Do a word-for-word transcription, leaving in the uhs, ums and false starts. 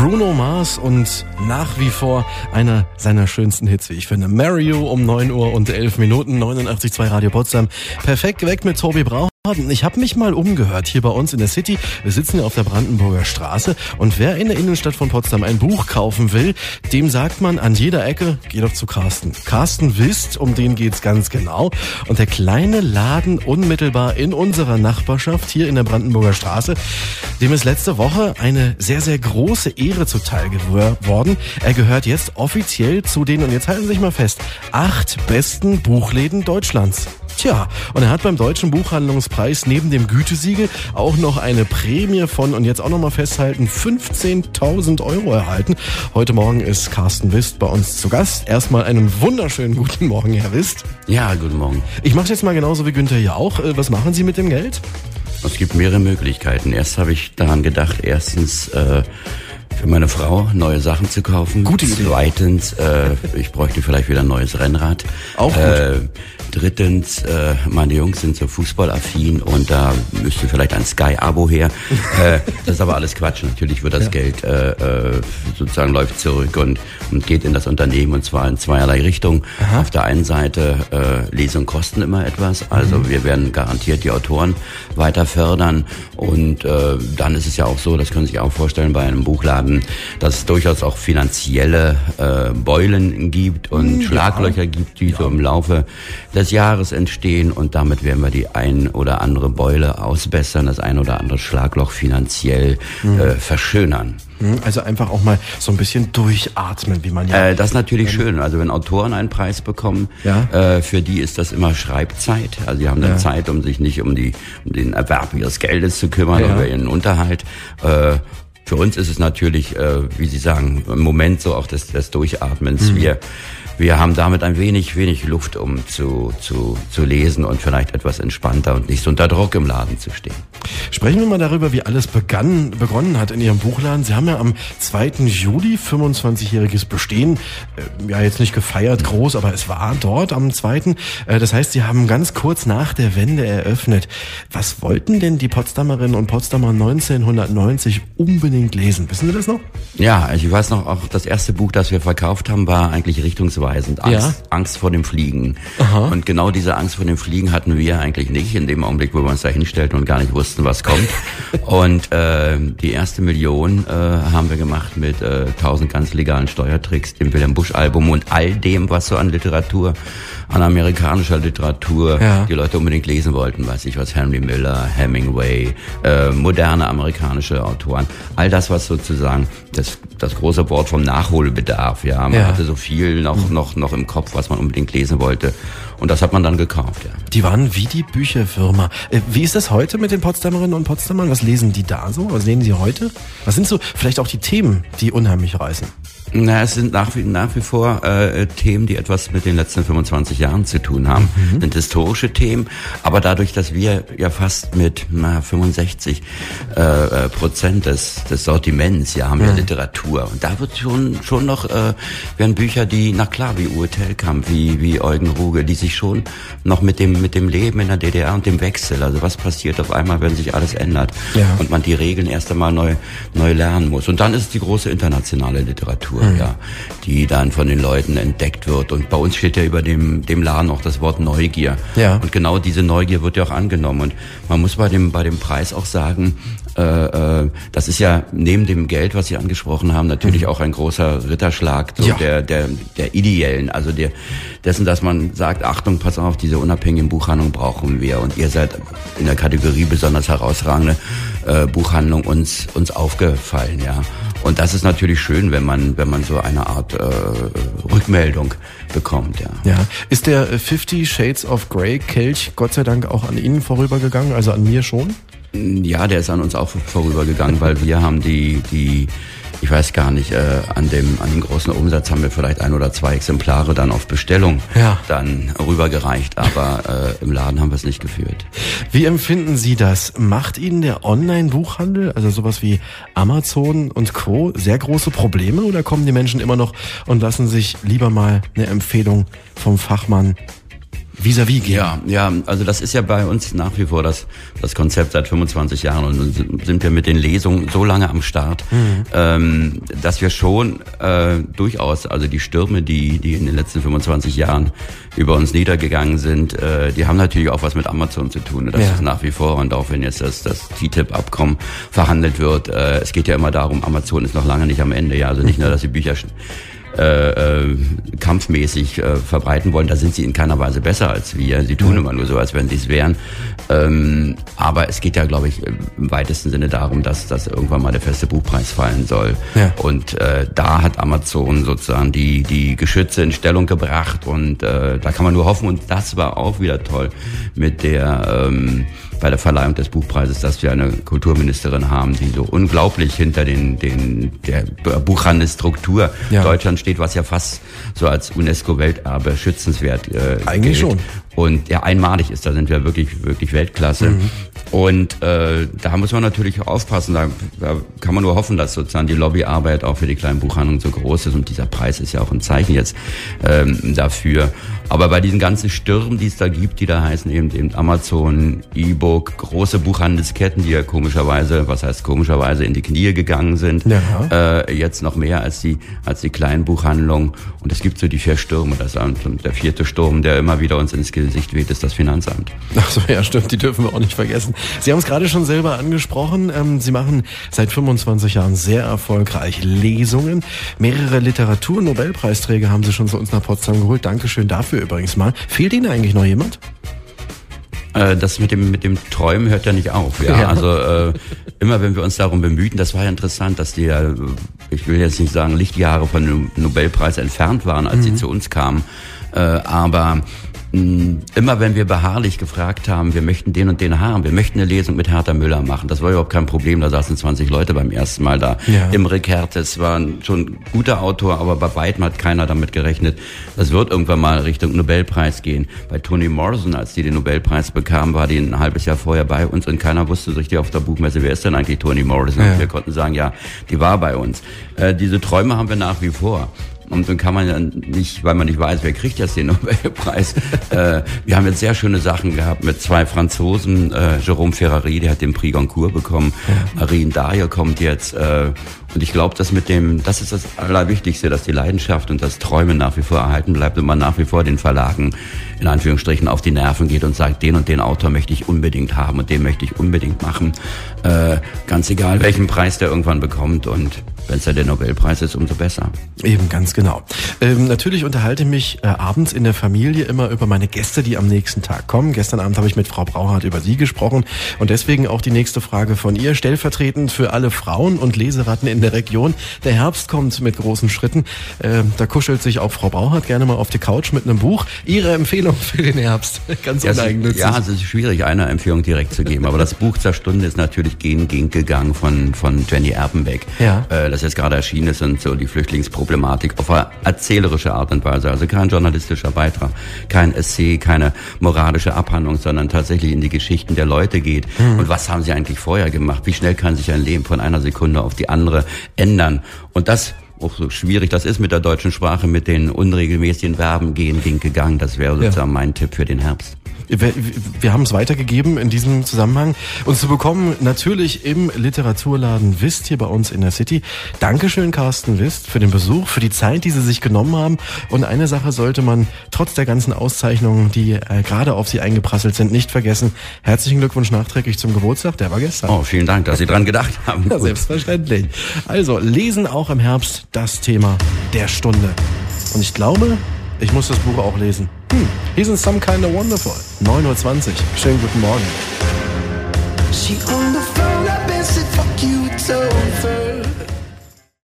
Bruno Mars und nach wie vor einer seiner schönsten Hits, wie ich finde. Marry You um neun Uhr und elf Minuten, neunundachtzig Komma zwei Radio Potsdam. Perfekt geweckt mit Tobi Brauch. Ich habe mich mal umgehört hier bei uns in der City. Wir sitzen ja auf der Brandenburger Straße und wer in der Innenstadt von Potsdam ein Buch kaufen will, dem sagt man an jeder Ecke, geh doch zu Carsten. Carsten Wist, um den geht's ganz genau. Und der kleine Laden unmittelbar in unserer Nachbarschaft hier in der Brandenburger Straße, dem ist letzte Woche eine sehr, sehr große Ehre zuteil geworden. Er gehört jetzt offiziell zu den, und jetzt halten Sie sich mal fest, acht besten Buchläden Deutschlands. Tja, und er hat beim Deutschen Buchhandlungspreis neben dem Gütesiegel auch noch eine Prämie von, und jetzt auch noch mal festhalten, fünfzehntausend Euro erhalten. Heute Morgen ist Carsten Wist bei uns zu Gast. Erstmal einen wunderschönen guten Morgen, Herr Wist. Ja, guten Morgen. Ich mache jetzt mal genauso wie Günther ja auch. Was machen Sie mit dem Geld? Es gibt mehrere Möglichkeiten. Erst habe ich daran gedacht, erstens äh, für meine Frau neue Sachen zu kaufen. Gute Idee. Zweitens, äh, ich bräuchte vielleicht wieder ein neues Rennrad. Auch gut. Äh, drittens, äh, meine Jungs sind so fußballaffin und da müsste vielleicht ein Sky-Abo her. äh, das ist aber alles Quatsch. Natürlich wird das ja. Geld äh, äh, sozusagen läuft zurück und, und geht in das Unternehmen, und zwar in zweierlei Richtungen. Aha. Auf der einen Seite, äh, Lesungen kosten immer etwas. Also mhm. wir werden garantiert die Autoren weiter fördern. Und äh, dann ist es ja auch so, das können Sie sich auch vorstellen, bei einem Buchladen, dass es durchaus auch finanzielle äh, Beulen gibt und ja. Schlaglöcher gibt, die ja. so im Laufe des Jahres entstehen, und damit werden wir die ein oder andere Beule ausbessern, das ein oder andere Schlagloch finanziell mhm. äh, verschönern. Also einfach auch mal so ein bisschen durchatmen, wie man ja... Äh, das ist natürlich ähm, schön. Also wenn Autoren einen Preis bekommen, ja. äh, für die ist das immer Schreibzeit. Also die haben dann ja. Zeit, um sich nicht um, die, um den Erwerb ihres Geldes zu kümmern ja. oder ihren Unterhalt. Äh, für uns ist es natürlich, äh, wie Sie sagen, im Moment so auch des, des Durchatmens. Mhm. Wir Wir haben damit ein wenig, wenig Luft, um zu, zu, zu lesen und vielleicht etwas entspannter und nicht so unter Druck im Laden zu stehen. Sprechen wir mal darüber, wie alles begann, begonnen hat in Ihrem Buchladen. Sie haben ja am zweiten Juli fünfundzwanzigjähriges Bestehen, äh, ja jetzt nicht gefeiert groß, aber es war dort am zweiten Äh, das heißt, Sie haben ganz kurz nach der Wende eröffnet. Was wollten denn die Potsdamerinnen und Potsdamer neunzehnhundertneunzig unbedingt lesen? Wissen Sie das noch? Ja, ich weiß noch, auch das erste Buch, das wir verkauft haben, war eigentlich richtungsweisend. Angst, ja. Angst vor dem Fliegen. Aha. Und genau diese Angst vor dem Fliegen hatten wir eigentlich nicht in dem Augenblick, wo wir uns da hinstellten und gar nicht wussten, was kommt. Und äh, die erste Million äh, haben wir gemacht mit äh, tausend ganz legalen Steuertricks, dem Wilhelm Busch Album und all dem, was so an Literatur, an amerikanischer Literatur ja. die Leute unbedingt lesen wollten. Weiß ich was, Henry Miller, Hemingway, äh, moderne amerikanische Autoren. All das, was sozusagen das, das große Wort vom Nachholbedarf. Ja, man ja. hatte so viel noch, mhm. noch, noch im Kopf, was man unbedingt lesen wollte. Und das hat man dann gekauft, ja. Die waren wie die Bücherfirma. Wie ist das heute mit den Potsdamerinnen und Potsdamern? Was lesen die da so? Was lesen sie heute? Was sind so vielleicht auch die Themen, die unheimlich reißen? Na, es sind nach wie, nach wie vor äh, Themen, die etwas mit den letzten fünfundzwanzig Jahren zu tun haben. Mhm. Sind historische Themen, aber dadurch, dass wir ja fast mit na, fünfundsechzig äh, Prozent des, des Sortiments, ja, haben wir mhm. Literatur. Und da wird schon schon noch, äh, werden Bücher, die, na klar, wie Uwe Tellkamp, wie wie Eugen Ruge, die sich schon noch mit dem mit dem Leben in der D D R und dem Wechsel, also was passiert auf einmal, wenn sich alles ändert ja. und man die Regeln erst einmal neu neu lernen muss. Und dann ist es die große internationale Literatur. Mhm. Ja, die dann von den Leuten entdeckt wird. Und bei uns steht ja über dem, dem Laden auch das Wort Neugier. Ja. Und genau diese Neugier wird ja auch angenommen. Und man muss bei dem, bei dem Preis auch sagen, äh, äh, das ist ja neben dem Geld, was Sie angesprochen haben, natürlich mhm. auch ein großer Ritterschlag so ja. der, der, der ideellen, also der, dessen, dass man sagt, Achtung, pass auf, diese unabhängigen Buchhandlungen brauchen wir. Und ihr seid in der Kategorie besonders herausragende äh, Buchhandlung uns, uns aufgefallen, ja. Und das ist natürlich schön, wenn man wenn man so eine Art äh, Rückmeldung bekommt, ja. Ja. Ist der Fifty Shades of Grey Kelch Gott sei Dank auch an Ihnen vorübergegangen, also an mir schon? Ja, der ist an uns auch vorübergegangen, weil wir haben die die ich weiß gar nicht, äh, an dem an dem großen Umsatz haben wir vielleicht ein oder zwei Exemplare dann auf Bestellung ja. dann rübergereicht, aber äh, im Laden haben wir es nicht geführt. Wie empfinden Sie das? Macht Ihnen der Online-Buchhandel, also sowas wie Amazon und Co., sehr große Probleme, oder kommen die Menschen immer noch und lassen sich lieber mal eine Empfehlung vom Fachmann vis-à-vis gehen. Ja, ja, also das ist ja bei uns nach wie vor das, das Konzept seit fünfundzwanzig Jahren und sind wir mit den Lesungen so lange am Start, mhm. ähm, dass wir schon äh, durchaus, also die Stürme, die, die in den letzten fünfundzwanzig Jahren über uns niedergegangen sind, äh, die haben natürlich auch was mit Amazon zu tun. Das ja. ist nach wie vor, und auch wenn jetzt das, das T T I P-Abkommen verhandelt wird, äh, es geht ja immer darum, Amazon ist noch lange nicht am Ende, ja, also nicht nur, dass die Bücher Äh, äh, kampfmäßig äh, verbreiten wollen, da sind sie in keiner Weise besser als wir. Sie tun ja. immer nur so, als wenn sie es wären. Ähm, aber es geht ja, glaube ich, im weitesten Sinne darum, dass, dass irgendwann mal der feste Buchpreis fallen soll. Ja. Und äh, da hat Amazon sozusagen die, die Geschütze in Stellung gebracht und äh, da kann man nur hoffen, und das war auch wieder toll mit der ähm, bei der Verleihung des Buchpreises, dass wir eine Kulturministerin haben, die so unglaublich hinter den, den der Buchhandelsstruktur ja. Deutschland steht, was ja fast so als UNESCO-Welterbe schützenswert äh, eigentlich gilt. Schon. Und ja, einmalig ist, da sind wir wirklich, wirklich Weltklasse. Mhm. Und äh, da muss man natürlich aufpassen, da, da kann man nur hoffen, dass sozusagen die Lobbyarbeit auch für die kleinen Buchhandlungen so groß ist, und dieser Preis ist ja auch ein Zeichen jetzt ähm, dafür. Aber bei diesen ganzen Stürmen, die es da gibt, die da heißen eben, eben Amazon, E-Book, große Buchhandelsketten, die ja komischerweise, was heißt komischerweise, in die Knie gegangen sind, ja. äh, jetzt noch mehr als die als die kleinen Buchhandlungen. Und es gibt so die vier Stürme, das ist der vierte Sturm, der immer wieder uns ins Gesicht weht, ist das Finanzamt. Ach so, ja stimmt, die dürfen wir auch nicht vergessen. Sie haben es gerade schon selber angesprochen, ähm, Sie machen seit fünfundzwanzig Jahren sehr erfolgreich Lesungen. Mehrere Literatur-Nobelpreisträger haben Sie schon zu uns nach Potsdam geholt. Dankeschön dafür übrigens mal. Fehlt Ihnen eigentlich noch jemand? Das mit dem mit dem Träumen hört ja nicht auf. Ja, ja. Also äh, immer wenn wir uns darum bemühen, das war ja interessant, dass die ja, ich will jetzt nicht sagen Lichtjahre von dem Nobelpreis entfernt waren, als mhm. sie zu uns kamen, äh, aber immer wenn wir beharrlich gefragt haben, wir möchten den und den haben, wir möchten eine Lesung mit Hertha Müller machen, das war überhaupt kein Problem, da saßen zwanzig Leute beim ersten Mal da. Ja. Imre Kertész war schon ein guter Autor, aber bei weitem hat keiner damit gerechnet, das wird irgendwann mal Richtung Nobelpreis gehen. Bei Toni Morrison, als die den Nobelpreis bekam, war die ein halbes Jahr vorher bei uns und keiner wusste so richtig auf der Buchmesse, wer ist denn eigentlich Toni Morrison? Ja. Und wir konnten sagen, ja, die war bei uns. Äh, diese Träume haben wir nach wie vor. Und dann kann man ja nicht, weil man nicht weiß, wer kriegt jetzt den Nobelpreis. äh, wir haben jetzt sehr schöne Sachen gehabt mit zwei Franzosen. Äh, Jérôme Ferrari, der hat den Prix Goncourt bekommen. Ja. Marine Daher kommt jetzt. Äh, und ich glaube, dass mit dem, das ist das Allerwichtigste, dass die Leidenschaft und das Träumen nach wie vor erhalten bleibt und man nach wie vor den Verlagen in Anführungsstrichen auf die Nerven geht und sagt, den und den Autor möchte ich unbedingt haben und den möchte ich unbedingt machen. Äh, ganz egal, welchen Preis der irgendwann bekommt, und wenn es ja der Nobelpreis ist, umso besser. Eben, ganz genau. Ähm, natürlich unterhalte ich mich äh, abends in der Familie immer über meine Gäste, die am nächsten Tag kommen. Gestern Abend habe ich mit Frau Brauhardt über Sie gesprochen und deswegen auch die nächste Frage von ihr. Stellvertretend für alle Frauen und Leseratten in der Region. Der Herbst kommt mit großen Schritten. Äh, da kuschelt sich auch Frau Brauhardt gerne mal auf die Couch mit einem Buch. Ihre Empfehlung für den Herbst? Ganz ja, uneigennützig. Ja, es ist schwierig, eine Empfehlung direkt zu geben. Aber das Buch zur Stunde ist natürlich Gehen, Ging gegangen von, von Jenny Erpenbeck. Ja. Äh, das jetzt gerade erschienen ist, und so die Flüchtlingsproblematik auf eine erzählerische Art und Weise. Also kein journalistischer Beitrag, kein Essay, keine moralische Abhandlung, sondern tatsächlich in die Geschichten der Leute geht. Mhm. Und was haben sie eigentlich vorher gemacht? Wie schnell kann sich ein Leben von einer Sekunde auf die andere ändern? Und das, auch so schwierig das ist mit der deutschen Sprache, mit den unregelmäßigen Verben, gehen, ging, gegangen, das wäre sozusagen ja. mein Tipp für den Herbst. Wir, wir haben es weitergegeben in diesem Zusammenhang. Und zu bekommen natürlich im Literaturladen Wist hier bei uns in der City. Dankeschön, Carsten Wist, für den Besuch, für die Zeit, die Sie sich genommen haben. Und eine Sache sollte man trotz der ganzen Auszeichnungen, die äh, gerade auf Sie eingeprasselt sind, nicht vergessen. Herzlichen Glückwunsch nachträglich zum Geburtstag, der war gestern. Oh, vielen Dank, dass Sie dran gedacht haben. Ja, selbstverständlich. Also, Lesen auch im Herbst, das Thema der Stunde. Und ich glaube, ich muss das Buch auch lesen. Hm, Isn't Some Kind of Wonderful? neun Uhr zwanzig. Schönen guten Morgen. She on the phone, I bet said fuck you, it's over.